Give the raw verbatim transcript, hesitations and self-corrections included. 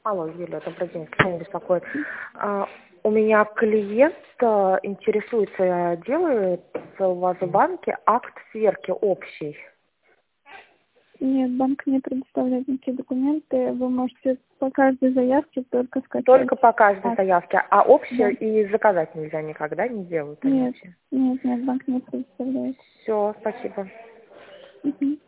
Алло, Юля, добрый день, кто меня беспокоит? А, у меня клиент а, интересуется, делает у вас в банке акт сверки общий. Нет, банк не предоставляет никакие документы. Вы можете по каждой заявке только скачать. Только по каждой акт. заявке, а общее Да. и заказать нельзя никогда, не делают они Нет, вообще. нет, нет, банк не предоставляет. Все, спасибо. Угу.